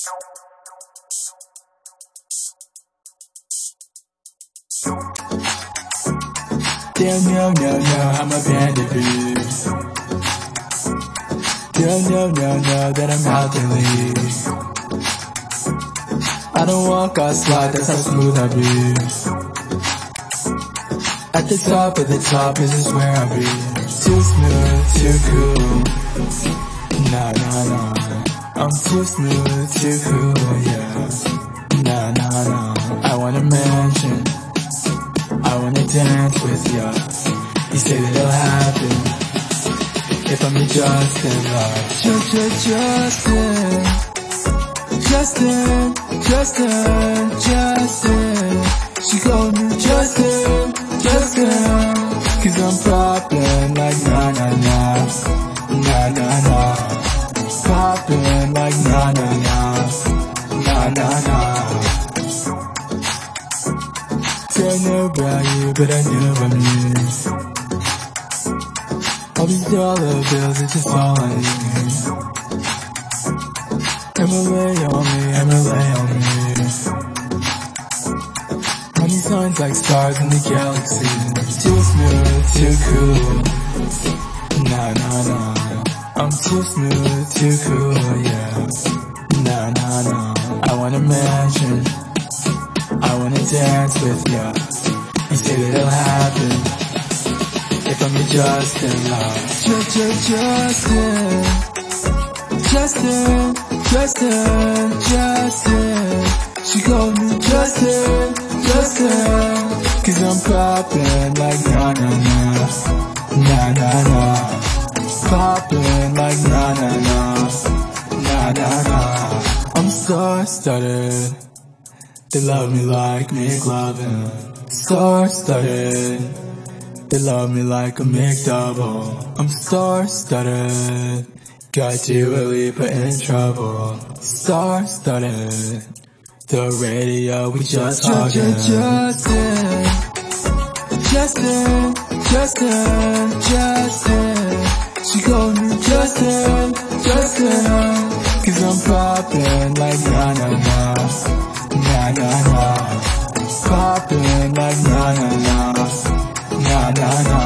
Damn, no, no, no, I'm a bandit, bitch. Damn, no, no, no, that I'm out to leave. I don't walk, I slide, that's how smooth I be. At the top of the top, this is where I be. Too smooth, too cool. Nah, nah, nah. I'm too smooth, too cool, yeah. Nah, nah, nah. I want a mansion. I wanna dance with ya. You say that it'll happen if I'm your Justin, like Justin. She called me Justin. Cause I'm poppin' like nah, nah, nah. Nah, nah, nah. Poppin' like nah, nah, nah. Nah, nah, nah. Don't know about you, but I know about me. All these dollar bills are just all I need. MLA on me, MLA on me. Money signs like stars in the galaxy. Too smooth, too cool. Nah, nah, nah. I'm too smooth, too cool, yeah. Nah, nah, nah. I want a mansion. I wanna dance with ya. You say that it'll happen if I'm your Justin, love. Justin. She called me Justin. Cause I'm poppin' like nah, nah, nah. Nah, nah, nah. Poppin' like nah, nah, nah. Nah, nah, nah. I'm star-studded. They love me like McLovin. Star-studded. They love me like a McDouble. I'm star-studded. Got you really put in trouble. Star-studded. The radio, we just talking. Justin. She called me Justin. Cause I'm poppin' like nah, nah, nah. Nah, nah, nah. Poppin' like nah, nah, nah. Nah, nah, nah.